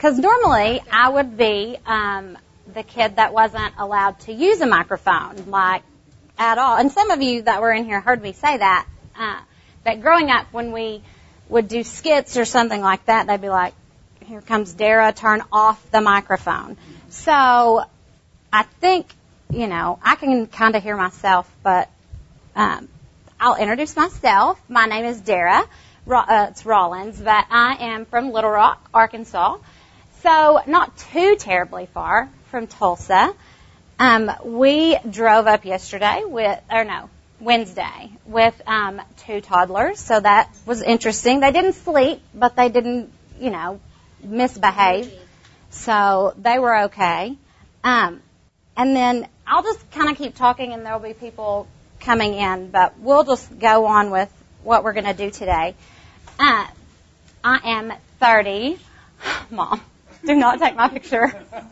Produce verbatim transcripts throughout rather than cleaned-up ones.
Because normally I would be um, the kid that wasn't allowed to use a microphone, like, at all. And some of you that were in here heard me say that. Uh, that growing up, when we would do skits or something like that, they'd be like, here comes Dara, turn off the microphone. So I think, you know, I can kind of hear myself, but um, I'll introduce myself. My name is Dara. Uh, it's Rollins, but I am from Little Rock, Arkansas. So not too terribly far from Tulsa. Um, we drove up yesterday with, or no, Wednesday with um, two toddlers. So that was interesting. They didn't sleep, but they didn't, you know, misbehave. So they were okay. Um, and then I'll just kind of keep talking and there'll be people coming in, but we'll just go on with what we're going to do today. Uh, I am thirty. Mom, do not take my picture.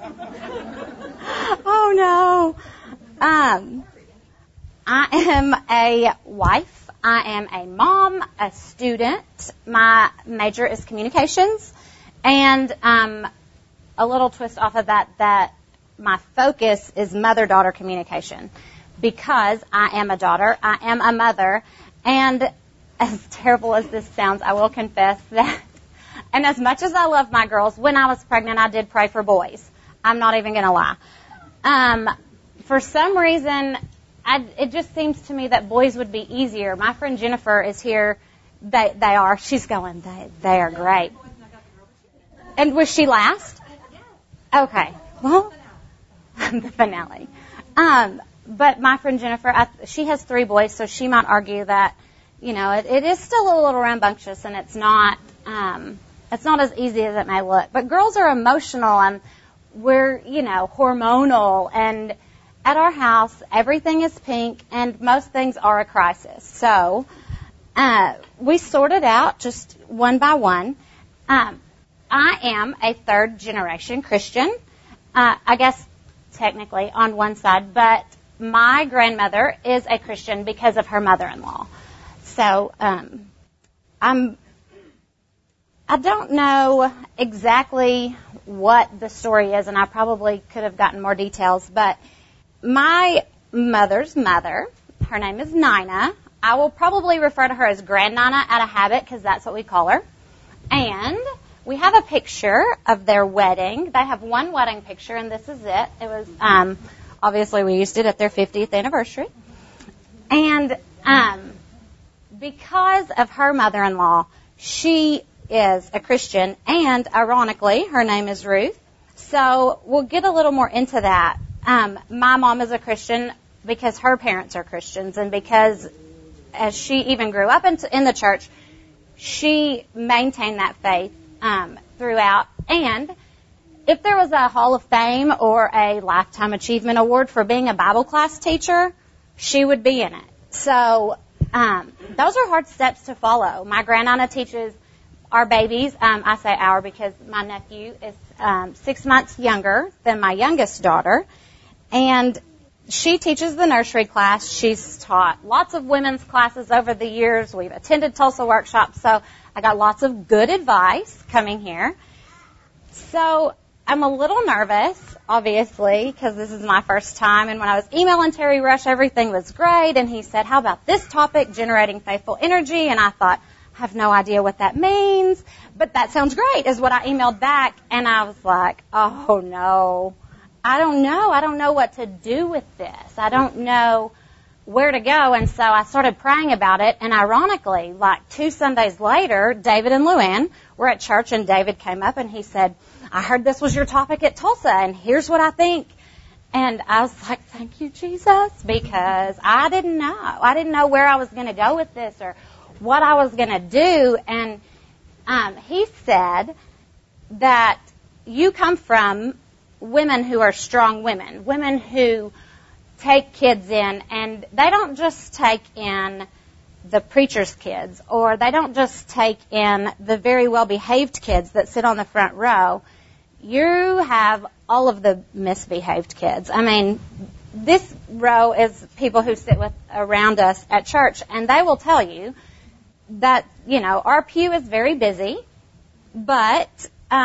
Oh, no. Um, I am a wife. I am a mom, a student. My major is communications. And um, a little twist off of that, that my focus is mother-daughter communication. Because I am a daughter, I am a mother. And as terrible as this sounds, I will confess that, and as much as I love my girls, when I was pregnant, I did pray for boys. I'm not even going to lie. Um, for some reason, I, it just seems to me that boys would be easier. My friend Jennifer is here. They, they are. She's going, they, they are great. And was she last? Okay. Well, the finale. Um, but my friend Jennifer, I, she has three boys, so she might argue that, you know, it, it is still a little rambunctious, and it's not, um, it's not as easy as it may look. But girls are emotional, and we're, you know, hormonal, and at our house, everything is pink, and most things are a crisis. So, uh, we sorted out just one by one. Um, I am a third generation Christian, uh, I guess technically on one side, but my grandmother is a Christian because of her mother-in-law. So, um, I'm, I don't know exactly what the story is, and I probably could have gotten more details, but my mother's mother, her name is Nina. I will probably refer to her as Grand Nina out of habit because that's what we call her. And we have a picture of their wedding. They have one wedding picture, and this is it. It was, um, obviously we used it at their fiftieth anniversary. And, um, because of her mother-in-law, she is a Christian, and ironically, her name is Ruth. So we'll get a little more into that. Um, my mom is a Christian because her parents are Christians, and because as she even grew up in, in the church, she maintained that faith um, throughout. And if there was a Hall of Fame or a Lifetime Achievement Award for being a Bible class teacher, she would be in it. So um, those are hard steps to follow. My grandnana teaches our babies. Um, I say our because my nephew is um, six months younger than my youngest daughter. And she teaches the nursery class. She's taught lots of women's classes over the years. We've attended Tulsa workshops, so I got lots of good advice coming here. So I'm a little nervous, obviously, because this is my first time. And when I was emailing Terry Rush, everything was great. And he said, how about this topic, generating faithful energy? And I thought, I have no idea what that means. But that sounds great, is what I emailed back. And I was like, oh, no. I don't know. I don't know what to do with this. I don't know where to go. And so I started praying about it. And ironically, like two Sundays later, David and Luann were at church, and David came up and he said, I heard this was your topic at Tulsa, and here's what I think. And I was like, thank you, Jesus, because I didn't know. I didn't know where I was going to go with this or what I was going to do. And um, he said that you come from women who are strong women, women who take kids in, and they don't just take in the preacher's kids, or they don't just take in the very well-behaved kids that sit on the front row. You have all of the misbehaved kids. I mean, this row is people who sit with around us at church, and they will tell you that, you know, our pew is very busy, but um,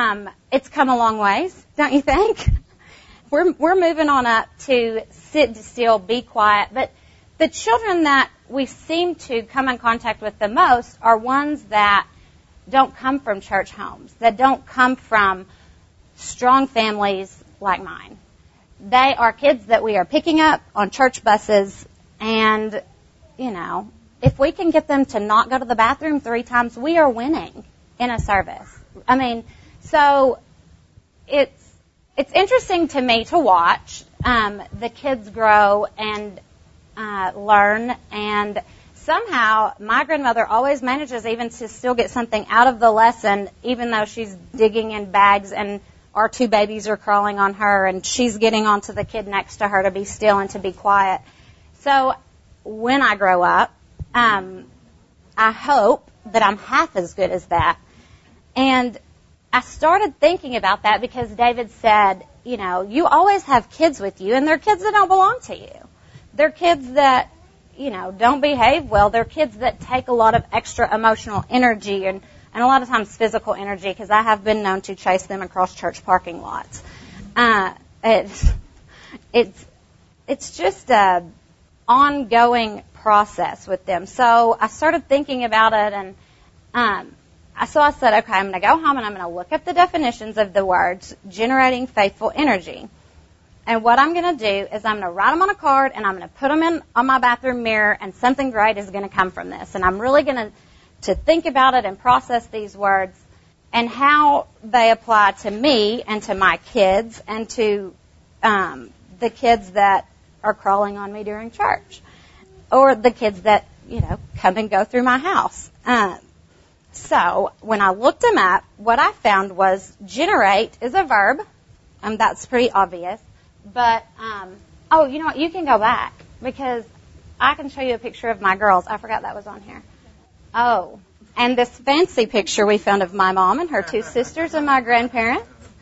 it's come a long ways, don't you think? We're we're moving on up to sit still, be quiet. But the children that we seem to come in contact with the most are ones that don't come from church homes, that don't come from strong families like mine. They are kids that we are picking up on church buses, and, you know, if we can get them to not go to the bathroom three times, we are winning in a service. I mean, so it's it's interesting to me to watch um, the kids grow and uh, learn, and somehow my grandmother always manages even to still get something out of the lesson, even though she's digging in bags and our two babies are crawling on her, and she's getting onto the kid next to her to be still and to be quiet. So when I grow up, um, I hope that I'm half as good as that. And I started thinking about that because David said, you know, you always have kids with you, and they're kids that don't belong to you. They're kids that, you know, don't behave well. They're kids that take a lot of extra emotional energy and, and a lot of times physical energy, because I have been known to chase them across church parking lots. Uh, it's, it's, it's just a ongoing process with them. So I started thinking about it, and um, so I said, okay, I'm going to go home and I'm going to look up the definitions of the words generating faithful energy. And what I'm going to do is I'm going to write them on a card, and I'm going to put them in on my bathroom mirror, and something great is going to come from this. And I'm really going to to think about it and process these words and how they apply to me and to my kids and to um, the kids that are crawling on me during church, or the kids that, you know, come and go through my house. Um, so when I looked them up, what I found was generate is a verb. Um, that's pretty obvious. But, um, oh, you know what? You can go back, because I can show you a picture of my girls. I forgot that was on here. Oh, and this fancy picture we found of my mom and her two sisters and my grandparents.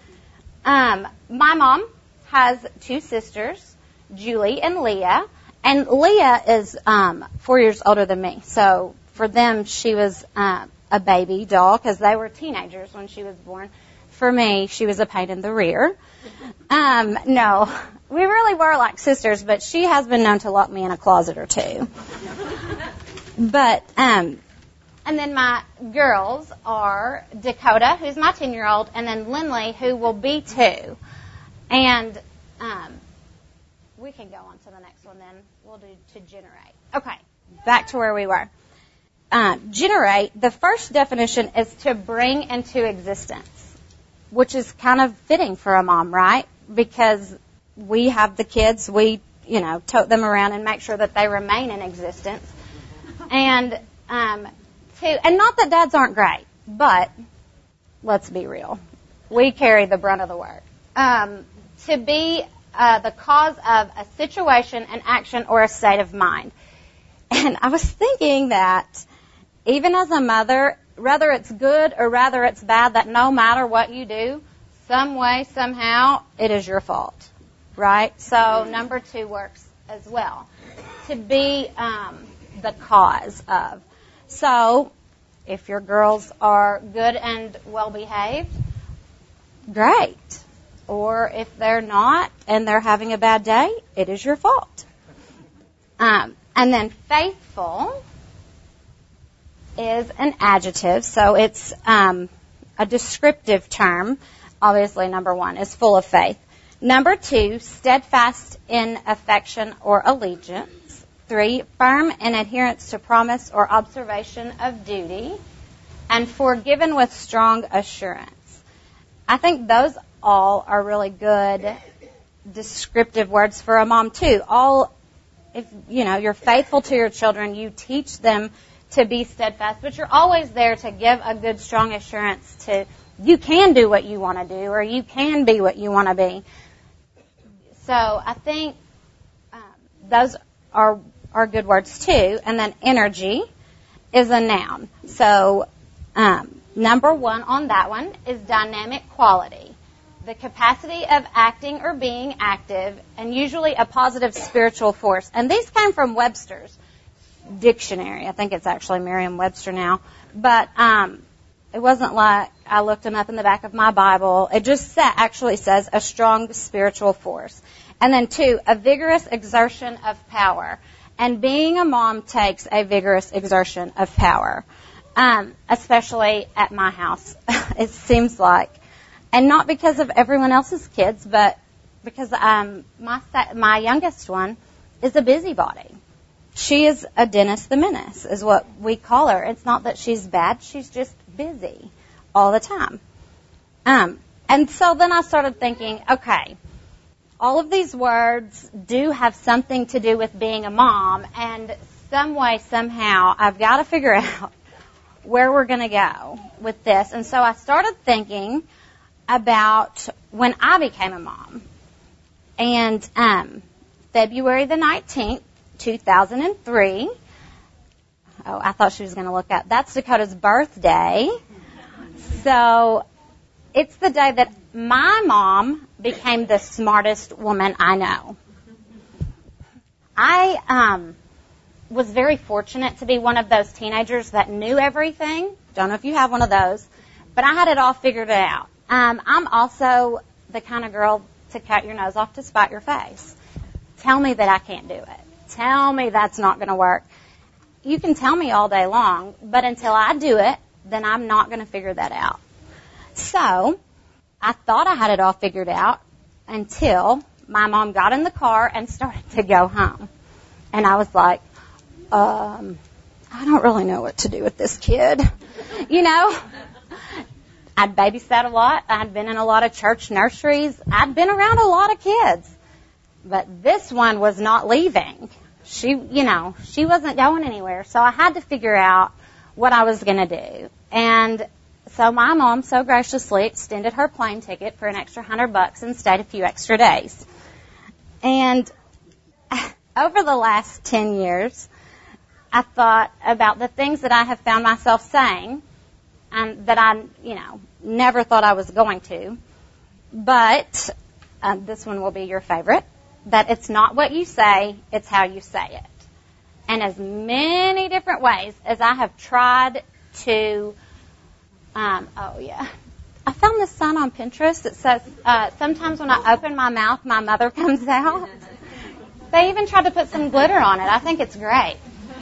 Um, my mom has two sisters, Julie and Leah. And Leah is um, four years older than me. So for them, she was uh, a baby doll, because they were teenagers when she was born. For me, she was a pain in the rear. Um, no, we really were like sisters, but she has been known to lock me in a closet or two. But, um, and then my girls are Dakota, who's my ten-year-old, and then Lindley, who will be two. And um, we can go on to the next one then. We'll do to generate. Okay, back to where we were. Uh, generate, the first definition is to bring into existence, which is kind of fitting for a mom, right? Because we have the kids, we, you know, tote them around and make sure that they remain in existence. And, um, to, and not that dads aren't great, but let's be real. We carry the brunt of the work. Um, to be uh, the cause of a situation, an action, or a state of mind. And I was thinking that even as a mother, whether it's good or whether it's bad, that no matter what you do, some way, somehow, it is your fault, right? So number two works as well. To be um, the cause of. So if your girls are good and well-behaved, great. Or if they're not and they're having a bad day, it is your fault. Um, and then faithful is an adjective, so it's um, a descriptive term. Obviously, number one is full of faith. Number two, steadfast in affection or allegiance. Three, firm in adherence to promise or observation of duty. And four, given with strong assurance. I think those all are really good descriptive words for a mom, too. All, if you know, you're faithful to your children, you teach them to be steadfast, but you're always there to give a good, strong assurance to you can do what you want to do, or you can be what you want to be. So I think um, those are are good words too. And then energy is a noun. So um, number one on that one is dynamic quality, the capacity of acting or being active, and usually a positive spiritual force. And these came from Webster's dictionary. I think it's actually Merriam-Webster now. But um, It wasn't like I looked them up in the back of my Bible. It just sa- actually says a strong spiritual force. And then two, a vigorous exertion of power. And being a mom takes a vigorous exertion of power, um, especially at my house, it seems like. And not because of everyone else's kids, but because um, my my youngest one is a busybody. She is a Dennis the Menace, is what we call her. It's not that she's bad. She's just busy all the time. Um, and so then I started thinking, okay, all of these words do have something to do with being a mom, and some way, somehow, I've got to figure out where we're going to go with this. And so I started thinking about when I became a mom. And um, February the nineteenth, two thousand three. Oh, I thought she was going to look at. That's Dakota's birthday. So it's the day that my mom became the smartest woman I know. I um, was very fortunate to be one of those teenagers that knew everything. Don't know if you have one of those, but I had it all figured out. Um, I'm also the kind of girl to cut your nose off to spite your face. Tell me that I can't do it. Tell me that's not going to work. You can tell me all day long, but until I do it, then I'm not going to figure that out. So I thought I had it all figured out until my mom got in the car and started to go home. And I was like, um, I don't really know what to do with this kid. You know, I'd babysat a lot. I'd been in a lot of church nurseries. I'd been around a lot of kids. But this one was not leaving. She, you know, she wasn't going anywhere. So I had to figure out what I was going to do. And so my mom so graciously extended her plane ticket for an extra hundred bucks and stayed a few extra days. And over the last ten years, I thought about the things that I have found myself saying and that I, you know, never thought I was going to. But uh, this one will be your favorite. That it's not what you say, it's how you say it. And as many different ways as I have tried to, um, oh yeah, I found this sign on Pinterest that says, uh, sometimes when I open my mouth, my mother comes out. They even tried to put some glitter on it. I think it's great.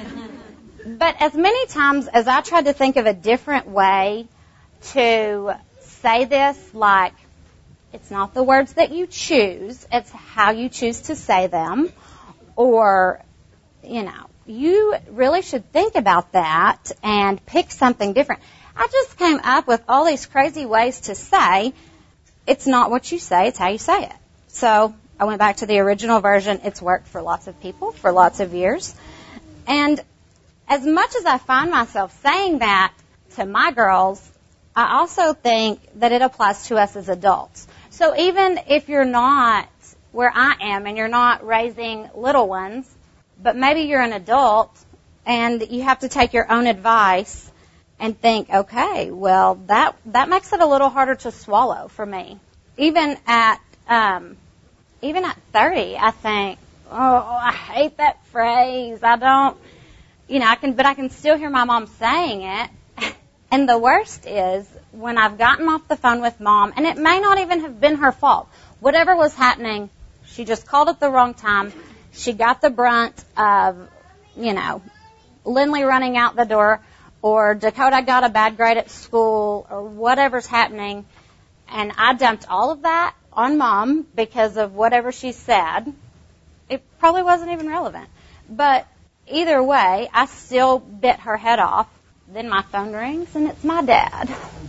But as many times as I tried to think of a different way to say this, like, it's not the words that you choose, it's how you choose to say them. Or, you know, you really should think about that and pick something different. I just came up with all these crazy ways to say, it's not what you say, it's how you say it. So I went back to the original version. It's worked for lots of people for lots of years. And as much as I find myself saying that to my girls, I also think that it applies to us as adults. So even if you're not where I am and you're not raising little ones, but maybe you're an adult and you have to take your own advice and think, okay, well, that that makes it a little harder to swallow for me. Even at um, even at thirty, I think, oh, I hate that phrase. I don't, you know, I can, but I can still hear my mom saying it. And the worst is when I've gotten off the phone with Mom, and it may not even have been her fault. Whatever was happening, she just called at the wrong time. She got the brunt of, you know, Lindley running out the door, or Dakota got a bad grade at school, or whatever's happening. And I dumped all of that on Mom because of whatever she said. It probably wasn't even relevant. But either way, I still bit her head off. Then my phone rings, and it's my dad.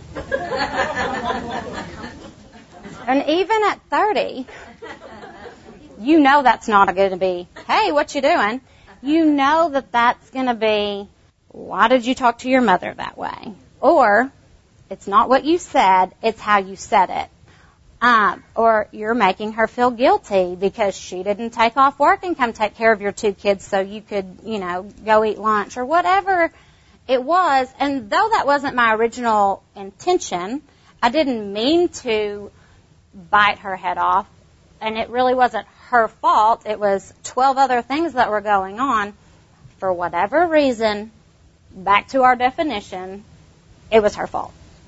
And even at thirty, you know that's not going to be, hey, what you doing? You know that that's going to be, why did you talk to your mother that way? Or, it's not what you said, it's how you said it. Um, or you're making her feel guilty because she didn't take off work and come take care of your two kids so you could, you know, go eat lunch or whatever it was. And though that wasn't my original intention, I didn't mean to bite her head off, and it really wasn't her fault. It was twelve other things that were going on. For whatever reason, back to our definition, it was her fault.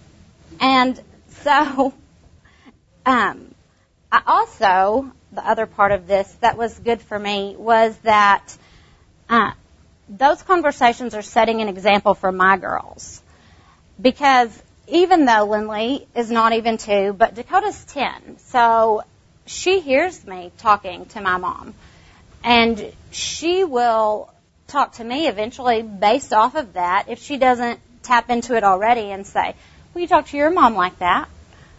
And so, um, I also, the other part of this that was good for me was that uh, those conversations are setting an example for my girls. Because even though Lindley is not even two, but Dakota's ten, so she hears me talking to my mom. And she will talk to me eventually based off of that if she doesn't tap into it already and say, will you talk to your mom like that?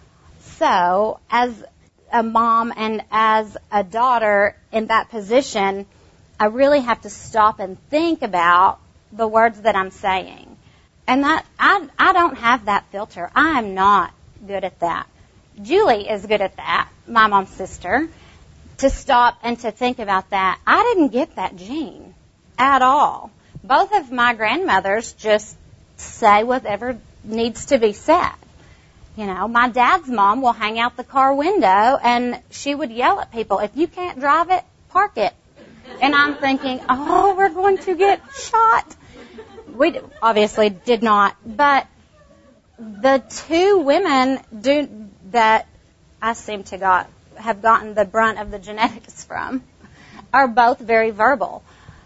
So as a mom and as a daughter in that position, I really have to stop and think about the words that I'm saying. And that I, I don't have that filter. I am not good at that. Julie is good at that, my mom's sister, to stop and to think about that. I didn't get that gene at all. Both of my grandmothers just say whatever needs to be said. You know, my dad's mom will hang out the car window and she would yell at people, if you can't drive it, park it. And I'm thinking, oh, we're going to get shot. We obviously did not, but the two women do that I seem to got have gotten the brunt of the genetics from are both very verbal.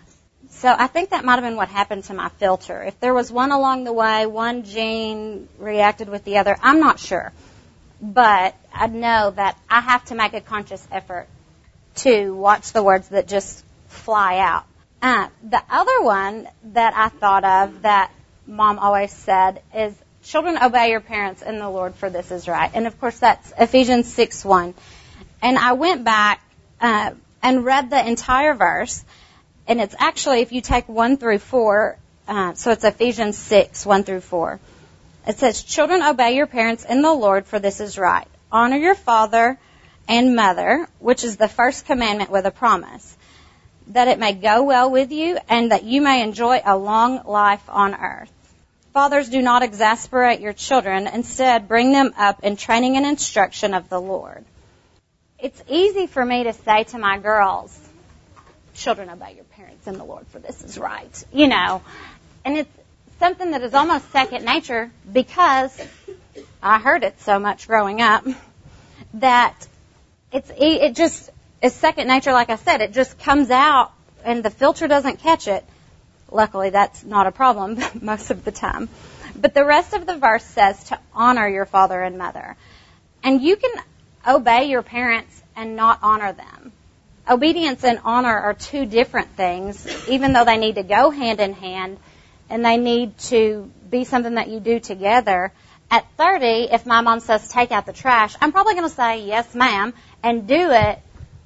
So I think that might have been what happened to my filter. If there was one along the way, one gene reacted with the other, I'm not sure. But I know that I have to make a conscious effort to watch the words that just fly out. Uh, the other one that I thought of that Mom always said is, children, obey your parents in the Lord, for this is right. And, of course, that's Ephesians six one. And I went back uh, and read the entire verse. And it's actually, if you take one through four, uh, so it's Ephesians six, one through four. It says, children, obey your parents in the Lord, for this is right. Honor your father and mother, which is the first commandment with a promise, that it may go well with you and that you may enjoy a long life on earth. Fathers, do not exasperate your children. Instead, bring them up in training and instruction of the Lord. It's easy for me to say to my girls, children, obey your parents in the Lord, for this is right. You know, and it's something that is almost second nature because I heard it so much growing up that it's it just is second nature. Like I said, it just comes out and the filter doesn't catch it. Luckily, that's not a problem most of the time. But the rest of the verse says to honor your father and mother. And you can obey your parents and not honor them. Obedience and honor are two different things, even though they need to go hand in hand and they need to be something that you do together. At thirty, if my mom says take out the trash, I'm probably going to say yes, ma'am, and do it.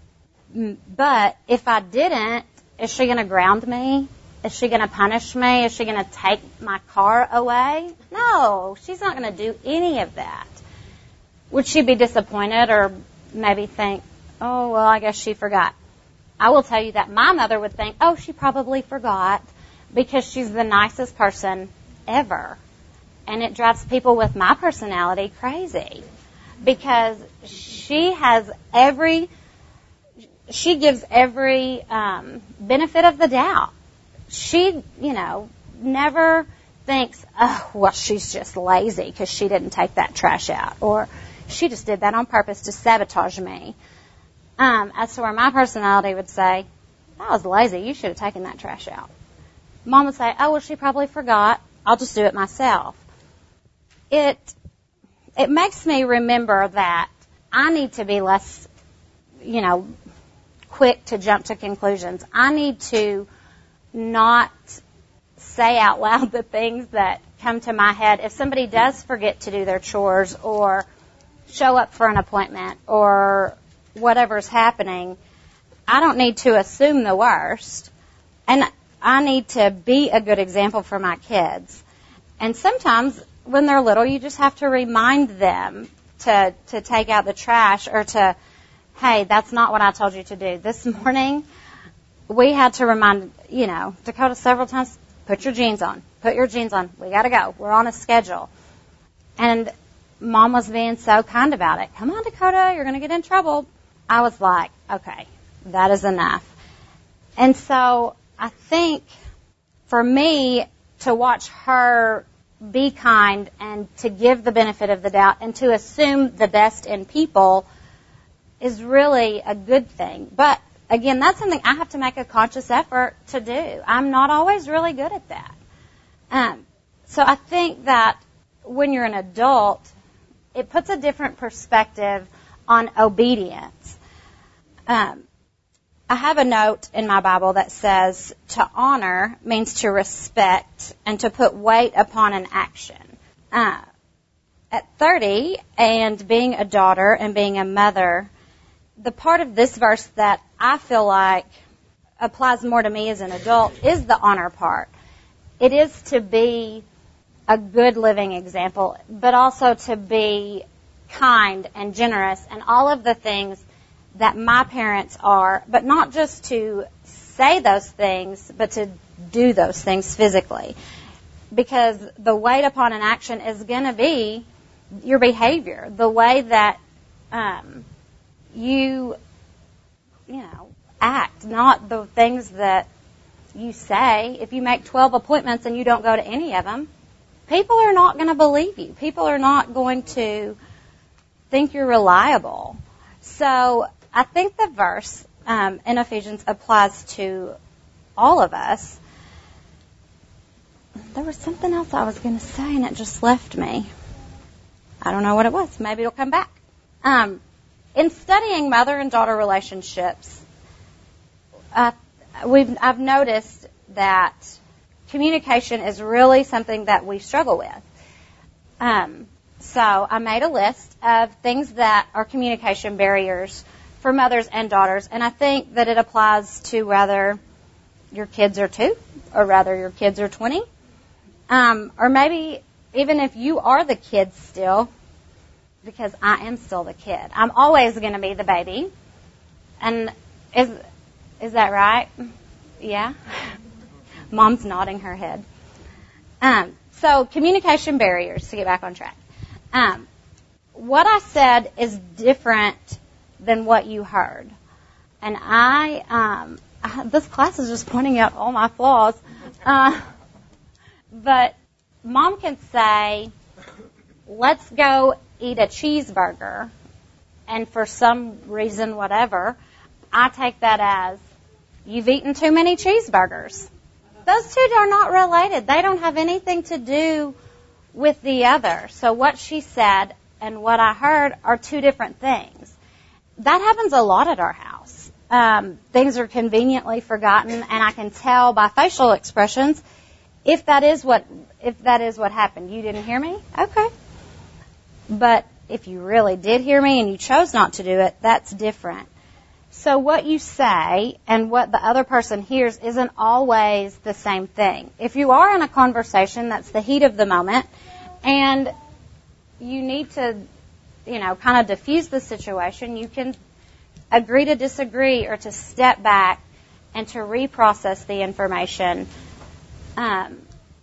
But if I didn't, is she going to ground me? Is she going to punish me? Is she going to take my car away? No, she's not going to do any of that. Would she be disappointed or maybe think, oh, well, I guess she forgot? I will tell you that my mother would think, oh, she probably forgot because she's the nicest person ever. And it drives people with my personality crazy because she has every, she gives every um, benefit of the doubt. She, you know, never thinks, oh, well, she's just lazy because she didn't take that trash out, or she just did that on purpose to sabotage me. Um, as to where my personality would say, I was lazy, you should have taken that trash out. Mom would say, oh, well, she probably forgot, I'll just do it myself. It, it makes me remember that I need to be less, you know, quick to jump to conclusions. I need to not say out loud the things that come to my head. If somebody does forget to do their chores or show up for an appointment or whatever's happening, I don't need to assume the worst. And I need to be a good example for my kids. And sometimes when they're little, you just have to remind them to, to take out the trash or to, hey, that's not what I told you to do. This morning, we had to remind, you know, Dakota several times, put your jeans on. Put your jeans on. We got to go. We're on a schedule. And Mom was being so kind about it. Come on, Dakota, you're going to get in trouble. I was like, okay, that is enough. And so I think for me to watch her be kind and to give the benefit of the doubt and to assume the best in people is really a good thing. But again, that's something I have to make a conscious effort to do. I'm not always really good at that. Um, so I think that when you're an adult, it puts a different perspective on obedience. Um, I have a note in my Bible that says to honor means to respect and to put weight upon an action. Uh, at thirty, and being a daughter and being a mother, the part of this verse that I feel like applies more to me as an adult is the honor part. It is to be a good living example, but also to be kind and generous and all of the things that my parents are, but not just to say those things, but to do those things physically. Because the weight upon an action is going to be your behavior, the way that um, you, you know, act, not the things that you say. If you make twelve appointments and you don't go to any of them, people are not going to believe you. People are not going to think you're reliable. So I think the verse um, in Ephesians applies to all of us. There was something else I was going to say, and it just left me. I don't know what it was. Maybe it'll come back. Um, in studying mother and daughter relationships, uh, we've I've noticed that communication is really something that we struggle with. Um, so I made a list of things that are communication barriers for mothers and daughters, and I think that it applies to whether your kids are two or whether your kids are twenty, um, or maybe even if you are the kid still, because I am still the kid. I'm always going to be the baby, and is is that right? Yeah? Mom's nodding her head. Um, so communication barriers, to get back on track. Um, what I said is different than what you heard. And I, um, I, this class is just pointing out all my flaws. Uh, but Mom can say, let's go eat a cheeseburger. And for some reason, whatever, I take that as, you've eaten too many cheeseburgers. Those two are not related. They don't have anything to do with the other. So what she said and what I heard are two different things. That happens a lot at our house. Um, things are conveniently forgotten, and I can tell by facial expressions if that is what if that is what happened. You didn't hear me? Okay. But if you really did hear me and you chose not to do it, that's different. So what you say and what the other person hears isn't always the same thing. If you are in a conversation that's the heat of the moment and you need to, you know, kind of diffuse the situation, you can agree to disagree or to step back and to reprocess the information. Um,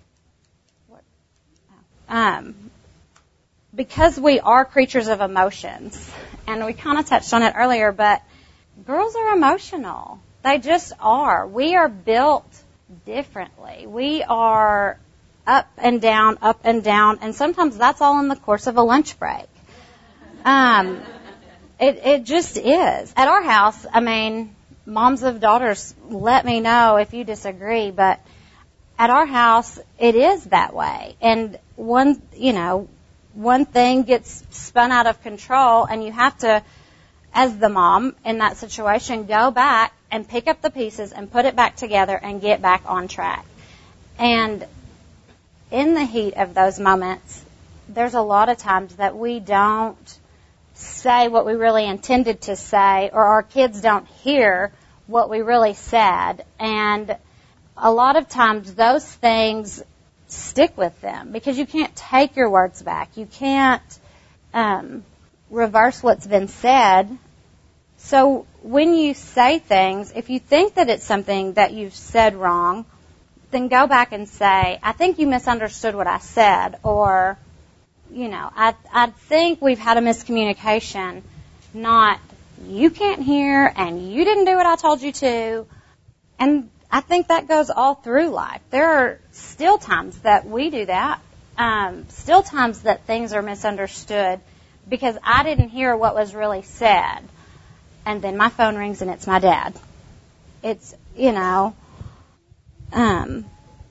um, because we are creatures of emotions, and we kind of touched on it earlier, but girls are emotional. They just are. We are built differently. We are up and down, up and down, and sometimes that's all in the course of a lunch break. Um, it, it just is. At our house, I mean, moms of daughters, let me know if you disagree, but at our house, it is that way. And one, you know, one thing gets spun out of control, and you have to, as the mom in that situation, go back and pick up the pieces and put it back together and get back on track. And in the heat of those moments, there's a lot of times that we don't say what we really intended to say, or our kids don't hear what we really said. And a lot of times those things stick with them because you can't take your words back. You can't um, reverse what's been said. So when you say things, if you think that it's something that you've said wrong, then go back and say, I think you misunderstood what I said, or, you know, I, I think we've had a miscommunication, not you can't hear and you didn't do what I told you to. And I think that goes all through life. There are still times that we do that um, still times that things are misunderstood because I didn't hear what was really said. And then my phone rings and it's my dad. It's, you know, um,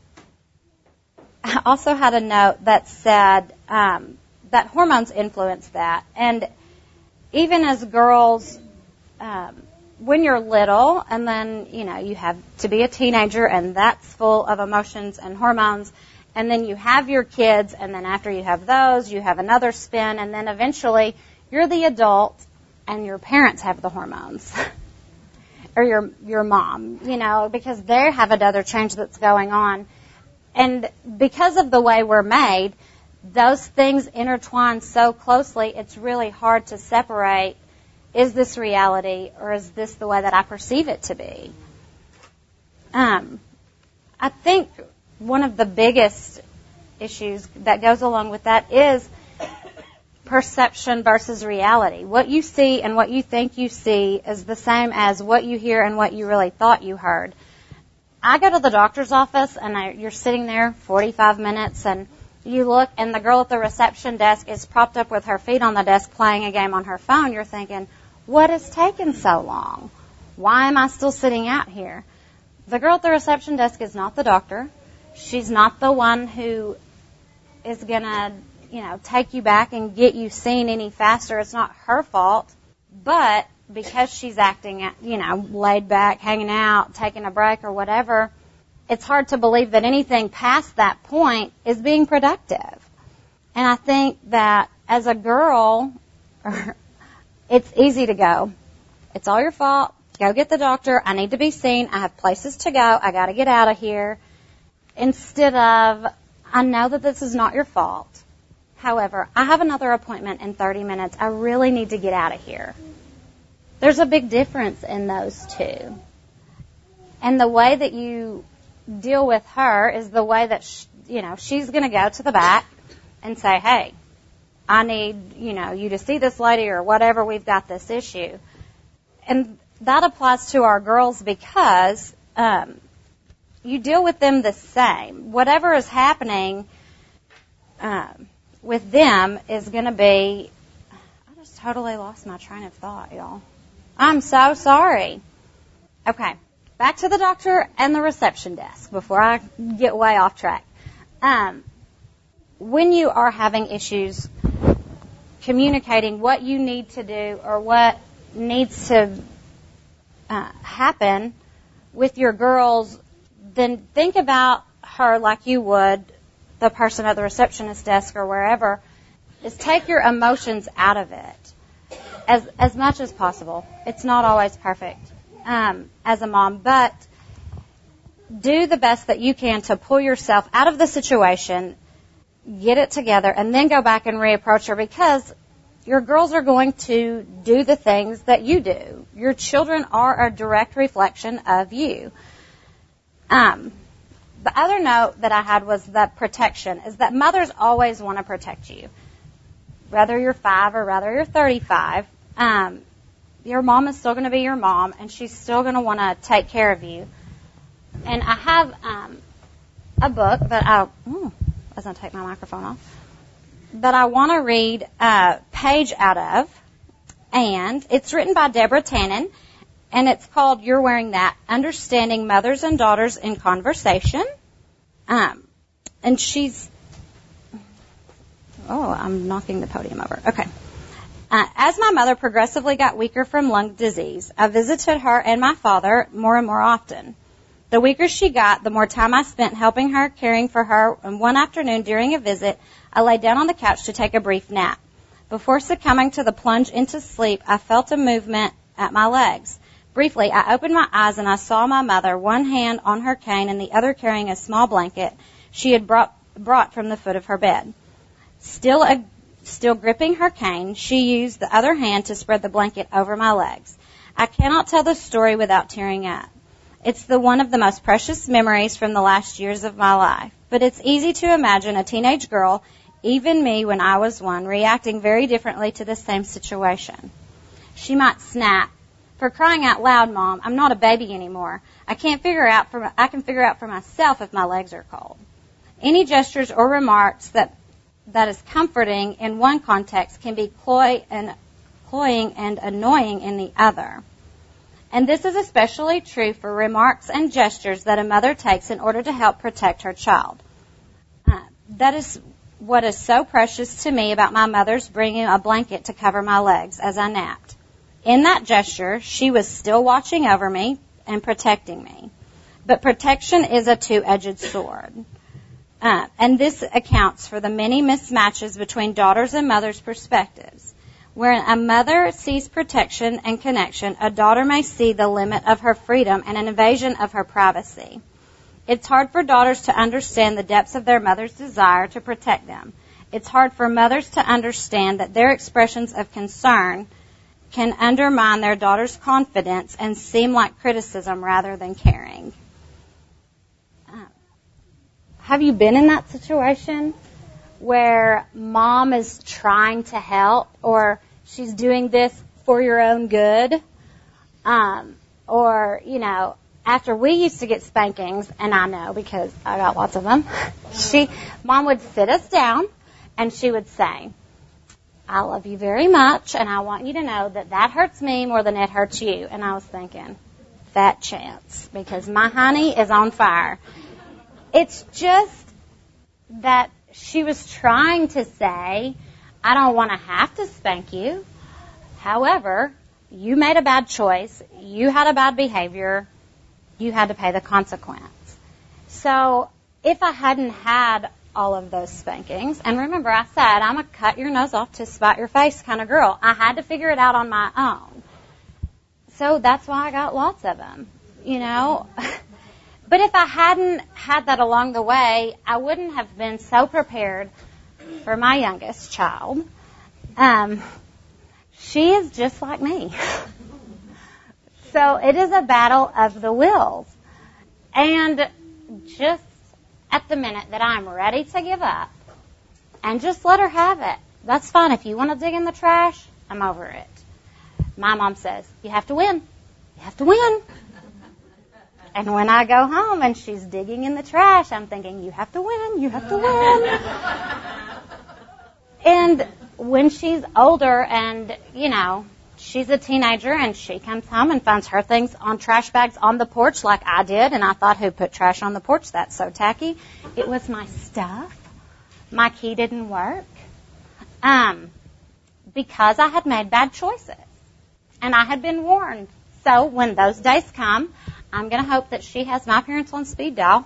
I also had a note that said um, that hormones influence that. And even as girls, um, when you're little and then, you know, you have to be a teenager and that's full of emotions and hormones, and then you have your kids, and then after you have those, you have another spin, and then eventually you're the adult and your parents have the hormones. Or your your mom, you know, because they have another change that's going on. And because of the way we're made, those things intertwine so closely, it's really hard to separate, is this reality or is this the way that I perceive it to be? Um, I think one of the biggest issues that goes along with that is perception versus reality. What you see and what you think you see is the same as what you hear and what you really thought you heard. I go to the doctor's office and I, you're sitting there forty-five minutes and you look and the girl at the reception desk is propped up with her feet on the desk playing a game on her phone. You're thinking, what has taken so long? Why am I still sitting out here? The girl at the reception desk is not the doctor. She's not the one who is going to, you know, take you back and get you seen any faster. It's not her fault. But because she's acting, you know, laid back, hanging out, taking a break or whatever, it's hard to believe that anything past that point is being productive. And I think that as a girl, it's easy to go, it's all your fault. Go get the doctor. I need to be seen. I have places to go. I got to get out of here. Instead of, I know that this is not your fault. However, I have another appointment in thirty minutes. I really need to get out of here. There's a big difference in those two. And the way that you deal with her is the way that, she, you know, she's going to go to the back and say, hey, I need, you know, you to see this lady or whatever. We've got this issue. And that applies to our girls because um, you deal with them the same. Whatever is happening um, with them is going to be, I just totally lost my train of thought, y'all. I'm so sorry. Okay, back to the doctor and the reception desk before I get way off track. Um, when you are having issues communicating what you need to do or what needs to uh, happen with your girls, then think about her like you would the person at the receptionist desk or wherever, is take your emotions out of it as as much as possible. It's not always perfect um, as a mom, but do the best that you can to pull yourself out of the situation, get it together, and then go back and reapproach her, because your girls are going to do the things that you do. Your children are a direct reflection of you. Um, the other note that I had was that protection, is that mothers always want to protect you. Whether you're five or whether you're thirty-five, um, your mom is still going to be your mom, and she's still going to want to take care of you. And I have um, a book that I, ooh, I was going to take my microphone off, that I want to read a page out of, and it's written by Deborah Tannen, and it's called You're Wearing That, Understanding Mothers and Daughters in Conversation. Um, and she's, oh, I'm knocking the podium over. Okay. Uh, as my mother progressively got weaker from lung disease, I visited her and my father more and more often. The weaker she got, the more time I spent helping her, caring for her, and one afternoon during a visit, I lay down on the couch to take a brief nap. Before succumbing to the plunge into sleep, I felt a movement at my legs. Briefly, I opened my eyes and I saw my mother, one hand on her cane and the other carrying a small blanket she had brought, brought from the foot of her bed. Still, a, still gripping her cane, she used the other hand to spread the blanket over my legs. I cannot tell the story without tearing up. It's the one of the most precious memories from the last years of my life. But it's easy to imagine a teenage girl, even me when I was one, reacting very differently to the same situation. She might snap, "For crying out loud, Mom, I'm not a baby anymore. I can't figure out for I can figure out for myself if my legs are cold." Any gestures or remarks that that is comforting in one context can be cloy and cloying and annoying in the other. And this is especially true for remarks and gestures that a mother takes in order to help protect her child. Uh, that is what is so precious to me about my mother's bringing a blanket to cover my legs as I napped. In that gesture, she was still watching over me and protecting me. But protection is a two-edged sword. Uh, and this accounts for the many mismatches between daughters' and mothers' perspectives. Where a mother sees protection and connection, a daughter may see the limit of her freedom and an invasion of her privacy. It's hard for daughters to understand the depths of their mother's desire to protect them. It's hard for mothers to understand that their expressions of concern can undermine their daughter's confidence and seem like criticism rather than caring. Have you been in that situation where mom is trying to help, or she's doing this for your own good? Um, or, you know, after we used to get spankings, and I know because I got lots of them, she, mom would sit us down and she would say, I love you very much, and I want you to know that that hurts me more than it hurts you. And I was thinking, fat chance, because my honey is on fire. It's just that she was trying to say, I don't want to have to spank you. However, you made a bad choice. You had a bad behavior. You had to pay the consequence. So if I hadn't had all of those spankings, and remember I said I'm a cut your nose off to spite your face kind of girl. I had to figure it out on my own. So that's why I got lots of them, you know. But if I hadn't had that along the way, I wouldn't have been so prepared for my youngest child. Um, she is just like me. So it is a battle of the wills. And just at the minute that I'm ready to give up, and just let her have it. That's fine. If you want to dig in the trash, I'm over it. My mom says, you have to win. You have to win. And when I go home and she's digging in the trash, I'm thinking, you have to win, you have to win. And when she's older and, you know, she's a teenager and she comes home and finds her things on trash bags on the porch like I did, and I thought, who put trash on the porch? That's so tacky. It was my stuff. My key didn't work. Um, because I had made bad choices. And I had been warned. So when those days come, I'm going to hope that she has my parents on speed dial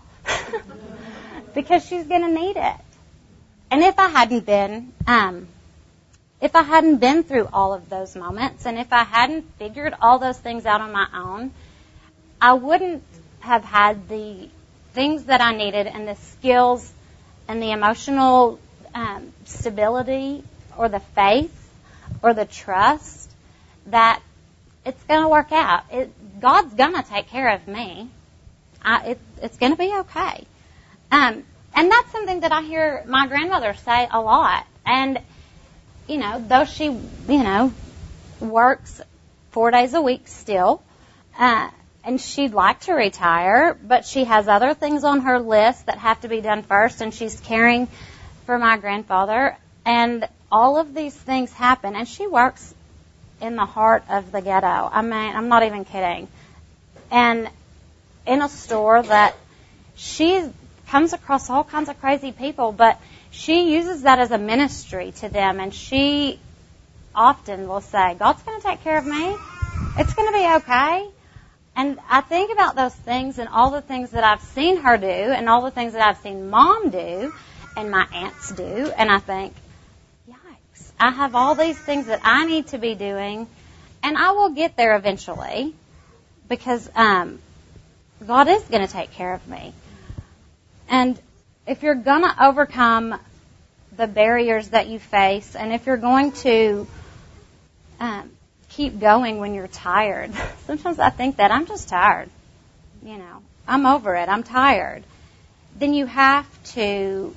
because she's going to need it. And if I hadn't been, um, if I hadn't been through all of those moments, and if I hadn't figured all those things out on my own, I wouldn't have had the things that I needed and the skills and the emotional um, stability or the faith or the trust that it's going to work out. It, God's going to take care of me. I, it, it's going to be okay. Um, and that's something that I hear my grandmother say a lot. And, you know, though she, you know, works four days a week still, uh, and she'd like to retire, but she has other things on her list that have to be done first, and she's caring for my grandfather. And all of these things happen, and she works in the heart of the ghetto. I mean, I'm not even kidding. And in a store that she comes across all kinds of crazy people, but she uses that as a ministry to them, and she often will say, God's going to take care of me. It's going to be okay. And I think about those things and all the things that I've seen her do and all the things that I've seen Mom do and my aunts do, and I think, yikes, I have all these things that I need to be doing, and I will get there eventually because um, God is going to take care of me. And if you're going to overcome the barriers that you face, and if you're going to um, keep going when you're tired, sometimes I think that I'm just tired. You know, I'm over it. I'm tired. Then you have to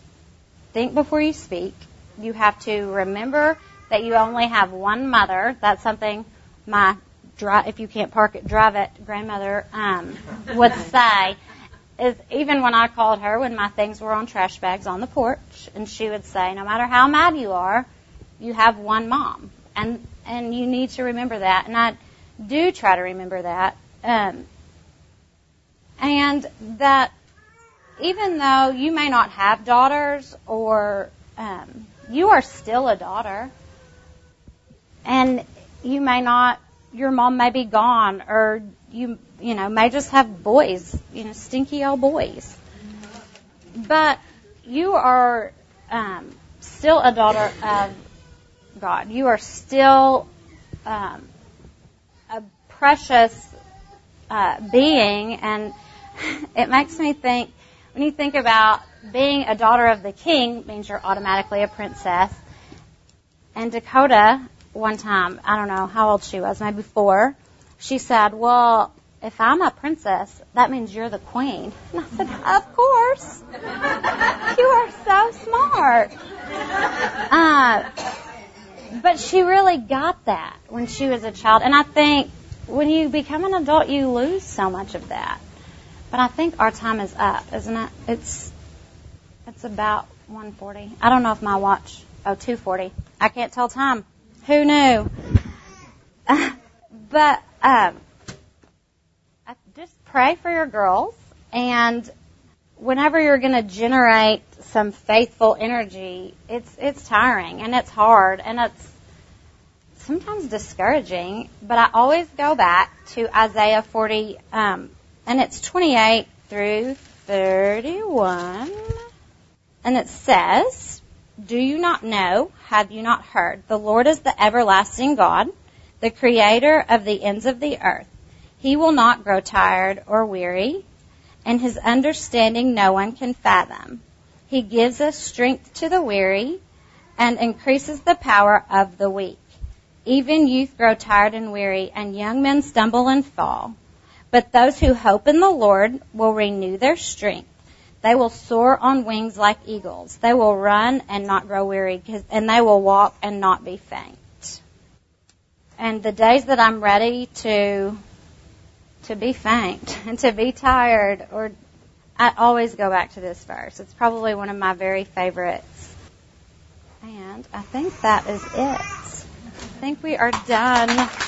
think before you speak. You have to remember that you only have one mother. That's something my, if you can't park it, drive it grandmother um, would say. is even when I called her when my things were on trash bags on the porch, and she would say, no matter how mad you are, you have one mom. And and you need to remember that. And I do try to remember that. Um, and that even though you may not have daughters or um, you are still a daughter, and you may not, your mom may be gone, or you you know may just have boys, you know, stinky old boys. But you are um, still a daughter of God. You are still um, a precious uh, being, and it makes me think, when you think about being a daughter of the king, it means you're automatically a princess. And Dakota, one time, I don't know how old she was, maybe four, she said, well, if I'm a princess, that means you're the queen. And I said, of course. You are so smart. Uh, but she really got that when she was a child. And I think when you become an adult, you lose so much of that. But I think our time is up, isn't it? It's it's about one forty. I don't know if my watch, oh, two forty. I can't tell time. Who knew? But um, I just pray for your girls, and whenever you're going to generate some faithful energy, it's it's tiring and it's hard and it's sometimes discouraging. But I always go back to Isaiah forty, um, and it's twenty-eight through thirty-one, and it says, "Do you not know? Have you not heard? The Lord is the everlasting God, the creator of the ends of the earth. He will not grow tired or weary, and his understanding no one can fathom. He gives us strength to the weary and increases the power of the weak. Even youth grow tired and weary, and young men stumble and fall. But those who hope in the Lord will renew their strength. They will soar on wings like eagles. They will run and not grow weary, and they will walk and not be faint." And the days that I'm ready to to be faint and to be tired, or I always go back to this verse. It's probably one of my very favorites. And I think that is it. I think we are done.